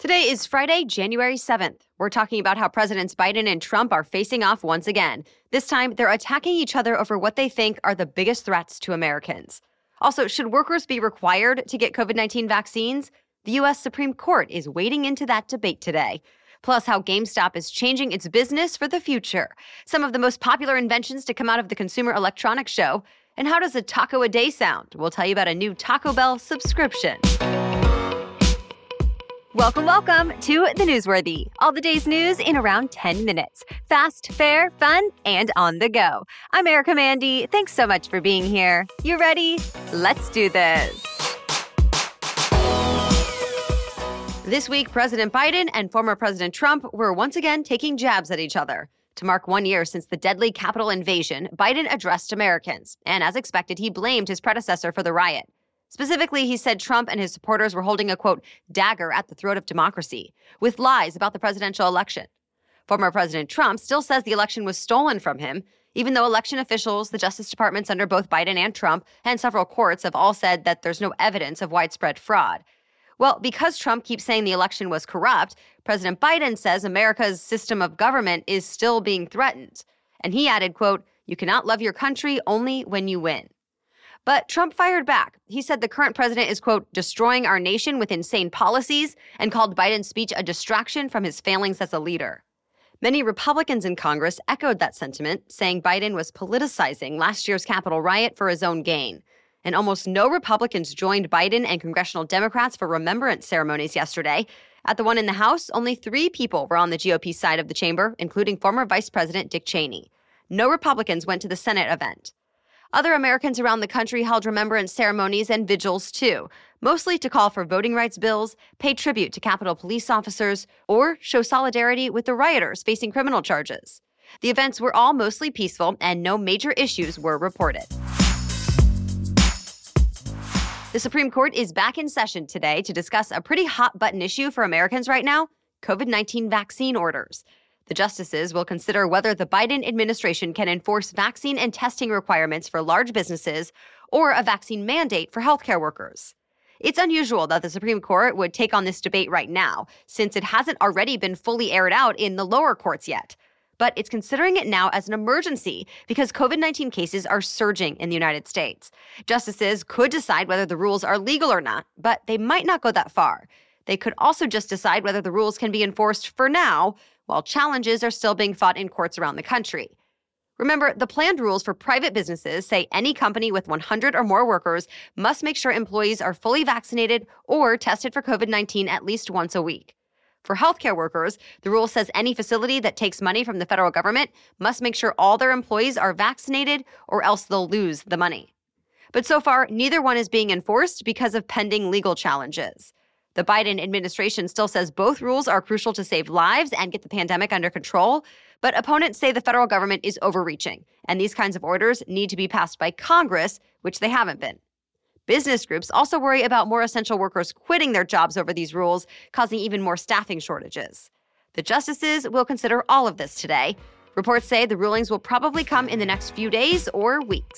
Today is Friday, January 7th. We're talking about how Presidents Biden and Trump are facing off once again. This time, they're attacking each other over what they think are the biggest threats to Americans. Also, should workers be required to get COVID-19 vaccines? The U.S. Supreme Court is wading into that debate today. Plus, how GameStop is changing its business for the future. Some of the most popular inventions to come out of the Consumer Electronics Show. And how does a taco a day sound? We'll tell you about a new Taco Bell subscription. Welcome to The Newsworthy. All the day's news in around 10 minutes. Fast, fair, fun, and on the go. I'm Erica Mandy. Thanks so much for being here. You ready? Let's do this. This week, President Biden and former President Trump were once again taking jabs at each other. To mark 1 year since the deadly Capitol invasion, Biden addressed Americans. And as expected, he blamed his predecessor for the riot. Specifically, he said Trump and his supporters were holding a, quote, dagger at the throat of democracy, with lies about the presidential election. Former President Trump still says the election was stolen from him, even though election officials, the Justice Departments under both Biden and Trump, and several courts have all said that there's no evidence of widespread fraud. Well, because Trump keeps saying the election was corrupt, President Biden says America's system of government is still being threatened. And he added, quote, you cannot love your country only when you win. But Trump fired back. He said the current president is, quote, destroying our nation with insane policies, and called Biden's speech a distraction from his failings as a leader. Many Republicans in Congress echoed that sentiment, saying Biden was politicizing last year's Capitol riot for his own gain. And almost no Republicans joined Biden and congressional Democrats for remembrance ceremonies yesterday. At the one in the House, only 3 people were on the GOP side of the chamber, including former Vice President Dick Cheney. No Republicans went to the Senate event. Other Americans around the country held remembrance ceremonies and vigils, too, mostly to call for voting rights bills, pay tribute to Capitol police officers, or show solidarity with the rioters facing criminal charges. The events were all mostly peaceful, and no major issues were reported. The Supreme Court is back in session today to discuss a pretty hot-button issue for Americans right now, COVID-19 vaccine orders. The justices will consider whether the Biden administration can enforce vaccine and testing requirements for large businesses or a vaccine mandate for healthcare workers. It's unusual that the Supreme Court would take on this debate right now, since it hasn't already been fully aired out in the lower courts yet. But it's considering it now as an emergency because COVID-19 cases are surging in the United States. Justices could decide whether the rules are legal or not, but they might not go that far. They could also just decide whether the rules can be enforced for now, while challenges are still being fought in courts around the country. Remember, the planned rules for private businesses say any company with 100 or more workers must make sure employees are fully vaccinated or tested for COVID-19 at least once a week. For healthcare workers, the rule says any facility that takes money from the federal government must make sure all their employees are vaccinated or else they'll lose the money. But so far, neither one is being enforced because of pending legal challenges. The Biden administration still says both rules are crucial to save lives and get the pandemic under control, but opponents say the federal government is overreaching, and these kinds of orders need to be passed by Congress, which they haven't been. Business groups also worry about more essential workers quitting their jobs over these rules, causing even more staffing shortages. The justices will consider all of this today. Reports say the rulings will probably come in the next few days or weeks.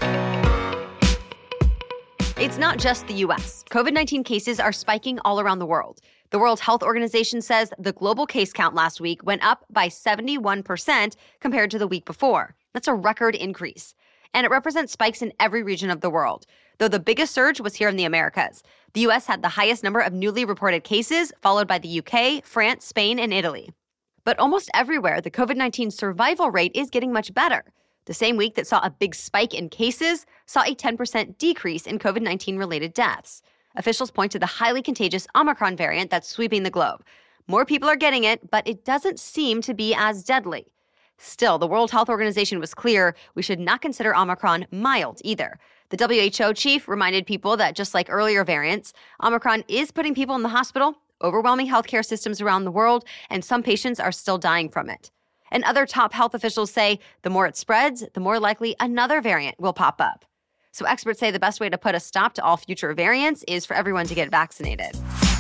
It's not just the U.S. COVID-19 cases are spiking all around the world. The World Health Organization says the global case count last week went up by 71% compared to the week before. That's a record increase. And it represents spikes in every region of the world, though the biggest surge was here in the Americas. The U.S. had the highest number of newly reported cases, followed by the U.K., France, Spain, and Italy. But almost everywhere, the COVID-19 survival rate is getting much better. The same week that saw a big spike in cases saw a 10% decrease in COVID-19-related deaths. Officials point to the highly contagious Omicron variant that's sweeping the globe. More people are getting it, but it doesn't seem to be as deadly. Still, the World Health Organization was clear we should not consider Omicron mild either. The WHO chief reminded people that just like earlier variants, Omicron is putting people in the hospital, overwhelming healthcare systems around the world, and some patients are still dying from it. And other top health officials say the more it spreads, the more likely another variant will pop up. So experts say the best way to put a stop to all future variants is for everyone to get vaccinated.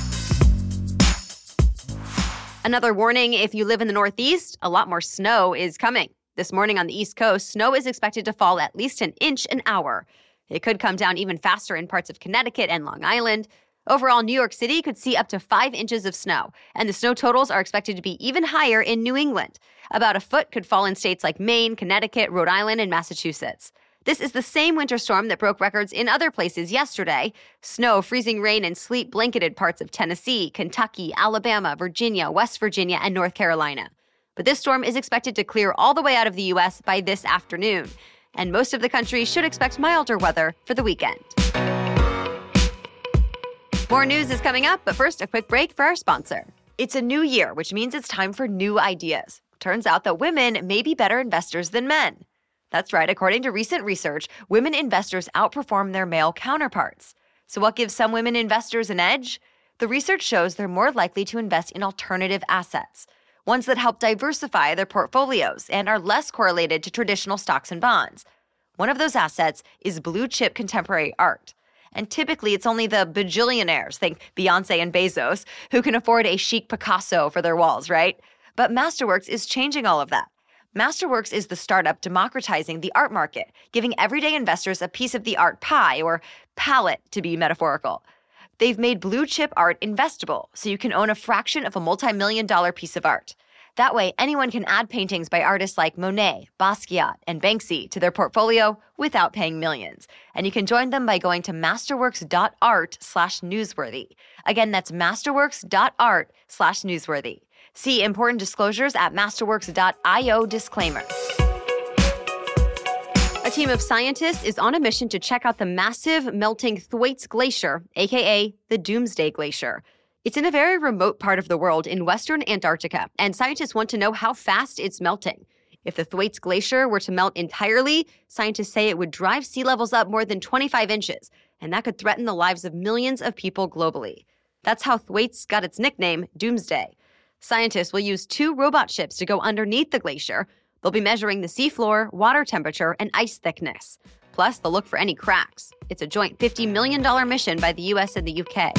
Another warning, if you live in the Northeast, a lot more snow is coming. This morning on the East Coast, snow is expected to fall at least an inch an hour. It could come down even faster in parts of Connecticut and Long Island. Overall, New York City could see up to 5 inches of snow, and the snow totals are expected to be even higher in New England. About a foot could fall in states like Maine, Connecticut, Rhode Island, and Massachusetts. This is the same winter storm that broke records in other places yesterday. Snow, freezing rain, and sleet blanketed parts of Tennessee, Kentucky, Alabama, Virginia, West Virginia, and North Carolina. But this storm is expected to clear all the way out of the U.S. by this afternoon, and most of the country should expect milder weather for the weekend. More news is coming up, but first, a quick break for our sponsor. It's a new year, which means it's time for new ideas. Turns out that women may be better investors than men. That's right. According to recent research, women investors outperform their male counterparts. So what gives some women investors an edge? The research shows they're more likely to invest in alternative assets, ones that help diversify their portfolios and are less correlated to traditional stocks and bonds. One of those assets is blue-chip contemporary art. And typically, it's only the bajillionaires, think Beyoncé and Bezos, who can afford a chic Picasso for their walls, right? But Masterworks is changing all of that. Masterworks is the startup democratizing the art market, giving everyday investors a piece of the art pie, or palette to be metaphorical. They've made blue-chip art investable, so you can own a fraction of a multi-million-dollar piece of art. That way, anyone can add paintings by artists like Monet, Basquiat, and Banksy to their portfolio without paying millions. And you can join them by going to masterworks.art/newsworthy. Again, that's masterworks.art/newsworthy. See important disclosures at masterworks.io disclaimer. A team of scientists is on a mission to check out the massive melting Thwaites Glacier, aka the Doomsday Glacier. It's in a very remote part of the world in western Antarctica, and scientists want to know how fast it's melting. If the Thwaites Glacier were to melt entirely, scientists say it would drive sea levels up more than 25 inches, and that could threaten the lives of millions of people globally. That's how Thwaites got its nickname, Doomsday. Scientists will use 2 robot ships to go underneath the glacier. They'll be measuring the seafloor, water temperature, and ice thickness. Plus, they'll look for any cracks. It's a joint $50 million mission by the US and the UK.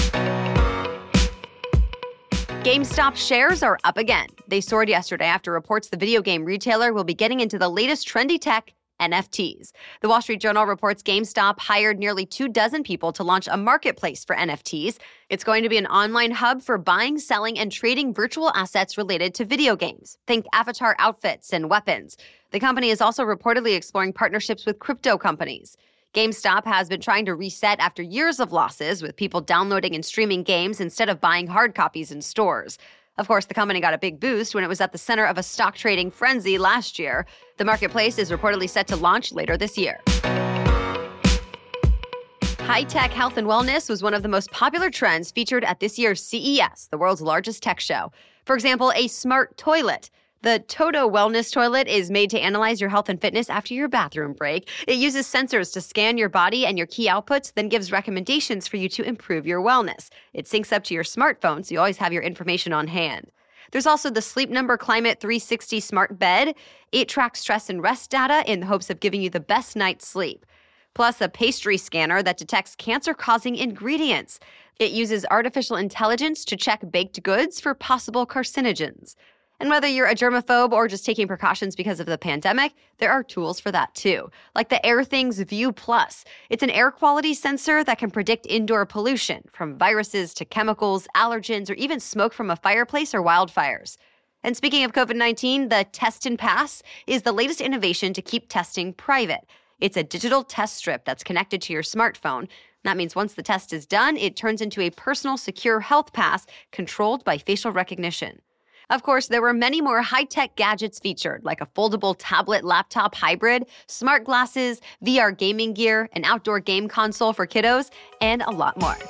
GameStop shares are up again. They soared yesterday after reports the video game retailer will be getting into the latest trendy tech, NFTs. The Wall Street Journal reports GameStop hired nearly 24 people to launch a marketplace for NFTs. It's going to be an online hub for buying, selling, and trading virtual assets related to video games. Think avatar outfits and weapons. The company is also reportedly exploring partnerships with crypto companies. GameStop has been trying to reset after years of losses, with people downloading and streaming games instead of buying hard copies in stores. Of course, the company got a big boost when it was at the center of a stock trading frenzy last year. The marketplace is reportedly set to launch later this year. High-tech health and wellness was one of the most popular trends featured at this year's CES, the world's largest tech show. For example, a smart toilet. The Toto Wellness Toilet is made to analyze your health and fitness after your bathroom break. It uses sensors to scan your body and your key outputs, then gives recommendations for you to improve your wellness. It syncs up to your smartphone, so you always have your information on hand. There's also the Sleep Number Climate 360 smart bed. It tracks stress and rest data in the hopes of giving you the best night's sleep. Plus, a pastry scanner that detects cancer-causing ingredients. It uses artificial intelligence to check baked goods for possible carcinogens. And whether you're a germaphobe or just taking precautions because of the pandemic, there are tools for that too, like the AirThings View Plus. It's an air quality sensor that can predict indoor pollution, from viruses to chemicals, allergens, or even smoke from a fireplace or wildfires. And speaking of COVID-19, the Test and Pass is the latest innovation to keep testing private. It's a digital test strip that's connected to your smartphone. That means once the test is done, it turns into a personal, secure health pass controlled by facial recognition. Of course, there were many more high-tech gadgets featured, like a foldable tablet-laptop hybrid, smart glasses, VR gaming gear, an outdoor game console for kiddos, and a lot more.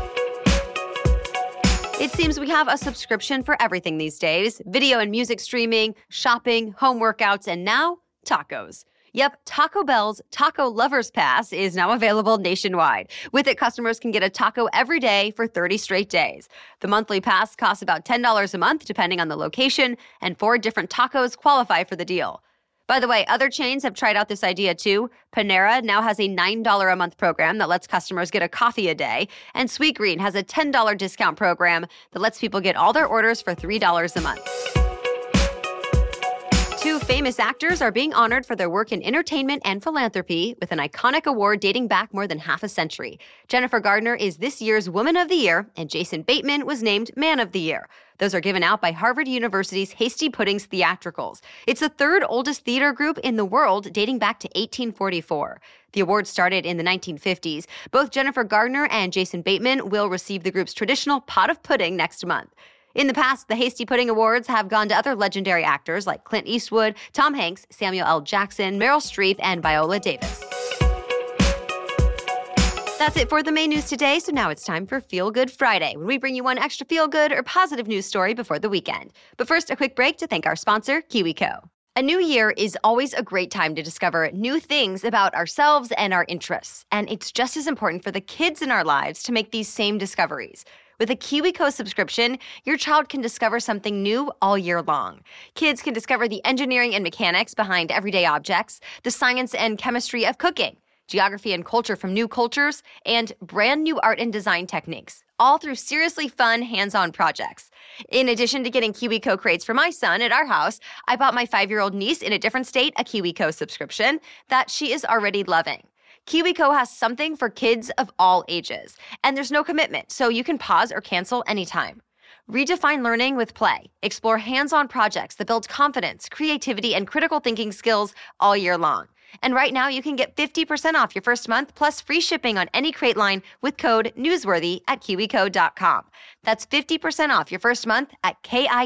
It seems we have a subscription for everything these days: video and music streaming, shopping, home workouts, and now tacos. Yep, Taco Bell's Taco Lovers Pass is now available nationwide. With it, customers can get a taco every day for 30 straight days. The monthly pass costs about $10 a month, depending on the location, and 4 different tacos qualify for the deal. By the way, other chains have tried out this idea too. Panera now has a $9 a month program that lets customers get a coffee a day, and Sweetgreen has a $10 discount program that lets people get all their orders for $3 a month. Two famous actors are being honored for their work in entertainment and philanthropy with an iconic award dating back more than half a century. Jennifer Gardner is this year's Woman of the Year, and Jason Bateman was named Man of the Year. Those are given out by Harvard University's Hasty Puddings Theatricals. It's the third oldest theater group in the world, dating back to 1844. The award started in the 1950s. Both Jennifer Gardner and Jason Bateman will receive the group's traditional pot of pudding next month. In the past, the Hasty Pudding Awards have gone to other legendary actors like Clint Eastwood, Tom Hanks, Samuel L. Jackson, Meryl Streep, and Viola Davis. That's it for the main news today, so now it's time for Feel Good Friday, when we bring you one extra feel-good or positive news story before the weekend. But first, a quick break to thank our sponsor, KiwiCo. A new year is always a great time to discover new things about ourselves and our interests, and it's just as important for the kids in our lives to make these same discoveries. With a KiwiCo subscription, your child can discover something new all year long. Kids can discover the engineering and mechanics behind everyday objects, the science and chemistry of cooking, geography and culture from new cultures, and brand new art and design techniques, all through seriously fun, hands-on projects. In addition to getting KiwiCo crates for my son at our house, I bought my 5-year-old niece in a different state a KiwiCo subscription that she is already loving. KiwiCo has something for kids of all ages, and there's no commitment, so you can pause or cancel anytime. Redefine learning with play. Explore hands-on projects that build confidence, creativity, and critical thinking skills all year long. And right now, you can get 50% off your first month plus free shipping on any crate line with code NEWSWORTHY at KiwiCo.com. That's 50% off your first month at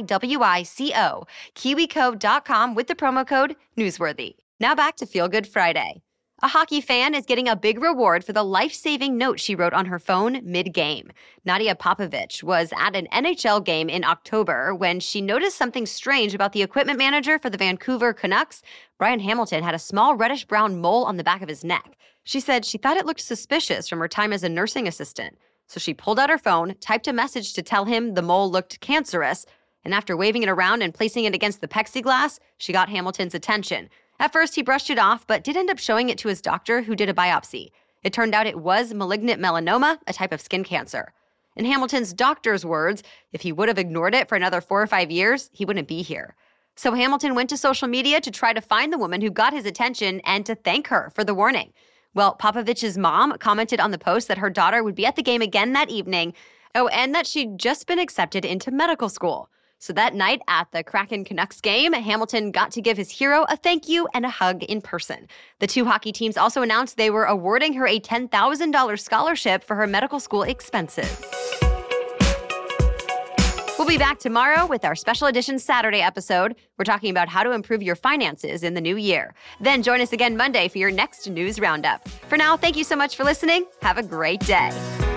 KIWICO, KiwiCo.com with the promo code NEWSWORTHY. Now back to Feel Good Friday. A hockey fan is getting a big reward for the life-saving note she wrote on her phone mid-game. Nadia Popovich was at an NHL game in October when she noticed something strange about the equipment manager for the Vancouver Canucks. Brian Hamilton had a small reddish-brown mole on the back of his neck. She said she thought it looked suspicious from her time as a nursing assistant. So she pulled out her phone, typed a message to tell him the mole looked cancerous, and after waving it around and placing it against the plexiglass, she got Hamilton's attention. At first, he brushed it off, but did end up showing it to his doctor, who did a biopsy. It turned out it was malignant melanoma, a type of skin cancer. In Hamilton's doctor's words, if he would have ignored it for another 4 or 5 years, he wouldn't be here. So Hamilton went to social media to try to find the woman who got his attention and to thank her for the warning. Well, Popovich's mom commented on the post that her daughter would be at the game again that evening, and that she'd just been accepted into medical school. So that night at the Kraken Canucks game, Hamilton got to give his hero a thank you and a hug in person. The two hockey teams also announced they were awarding her a $10,000 scholarship for her medical school expenses. We'll be back tomorrow with our special edition Saturday episode. We're talking about how to improve your finances in the new year. Then join us again Monday for your next news roundup. For now, thank you so much for listening. Have a great day.